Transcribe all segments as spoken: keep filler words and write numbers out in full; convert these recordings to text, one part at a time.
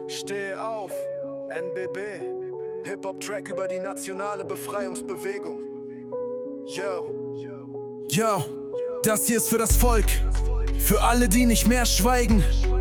Steh auf, N B B, Hip-Hop-Track über die nationale Befreiungsbewegung. Yo. Yo, das hier ist für das Volk, für alle, die nicht mehr schweigen,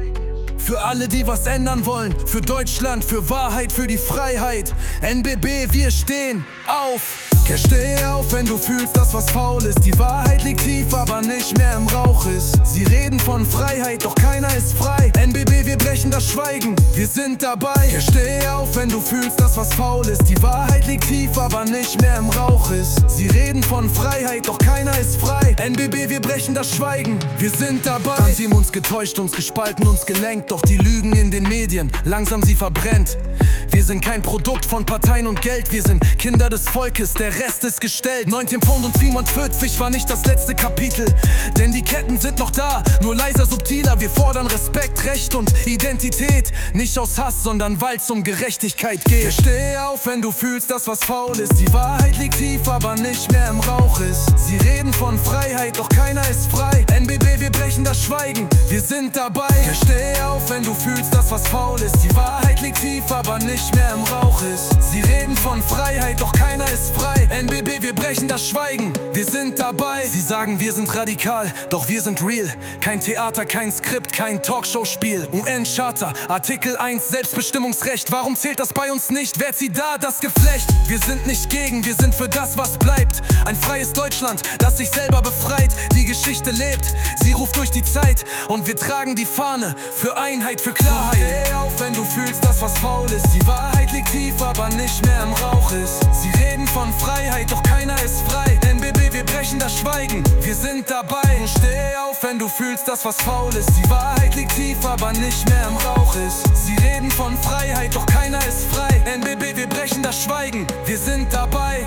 für alle, die was ändern wollen, für Deutschland, für Wahrheit, für die Freiheit. N B B, wir stehen auf. Ja, steh auf, wenn du fühlst, dass was faul ist. Die Wahrheit liegt tief, aber nicht mehr im Rauch ist. Sie reden von Freiheit, doch keiner ist frei. N B B, wir brechen das Schweigen, wir sind dabei. Ja, steh auf, wenn du fühlst, dass was faul ist. Die Wahrheit liegt tief, aber nicht mehr im Rauch ist. Sie reden von Freiheit, doch keiner ist frei. N B B, wir brechen das Schweigen, wir sind dabei. Dann sie haben uns getäuscht, uns gespalten, uns gelenkt. Doch die Lügen in den Medien, langsam sie verbrennt. Wir sind kein Produkt von Parteien und Geld. Wir sind Kinder des Volkes, der Rest ist gestellt. neunzehn Pfund und siebenundvierzig war nicht das letzte Kapitel, denn die Ketten sind noch da, nur leiser, subtiler. Wir fordern Respekt, Recht und Identität, nicht aus Hass, sondern weil's um Gerechtigkeit geht. Ja, steh auf, wenn du fühlst, dass was faul ist. Die Wahrheit liegt tief, aber nicht mehr im Rauch ist. Sie reden von Freiheit, doch keiner ist frei. N B B, wir brechen das Schweigen, wir sind dabei. Ja, steh auf, wenn du fühlst, dass was faul ist. Die Wahrheit liegt tief, aber nicht mehr im Rauch ist. Sie reden von Freiheit, doch keiner ist frei. N B B, wir brechen das Schweigen, wir sind dabei. Sie sagen, wir sind radikal, doch wir sind real. Kein Theater, kein Skript, kein Talkshow-Spiel. U N-Charta, Artikel eins, Selbstbestimmungsrecht. Warum zählt das bei uns nicht? Wer zieht da das Geflecht? Wir sind nicht gegen, wir sind für das, was bleibt. Ein freies Deutschland, das sich selber befreit. Die Geschichte lebt, sie ruft durch die Zeit. Und wir tragen die Fahne für Einheit, für Klarheit. Steh auf, wenn du fühlst, dass was faul ist. Die Wahrheit liegt tief, aber nicht mehr im Rauch ist. Sie reden von Freiheit, doch keiner ist frei. N B B, wir brechen das Schweigen, wir sind dabei. Steh auf, wenn du fühlst, dass was faul ist. Die Wahrheit liegt tief, aber nicht mehr im Rauch ist. Sie reden von Freiheit, doch keiner ist frei. N B B, wir brechen das Schweigen, wir sind dabei.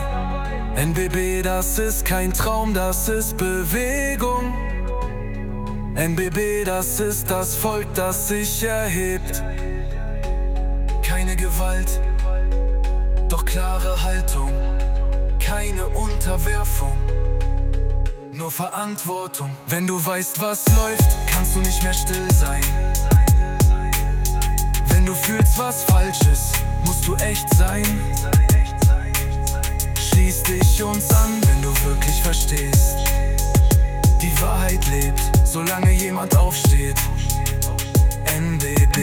N B B, das ist kein Traum, das ist Bewegung. N B B, das ist das Volk, das sich erhebt. Keine Gewalt, doch klare Haltung. Keine Unterwerfung, nur Verantwortung. Wenn du weißt, was läuft, kannst du nicht mehr still sein. Wenn du fühlst, was falsch ist, musst du echt sein. Schließ dich uns an, wenn du wirklich verstehst. Die Wahrheit lebt, solange jemand aufsteht. N B B.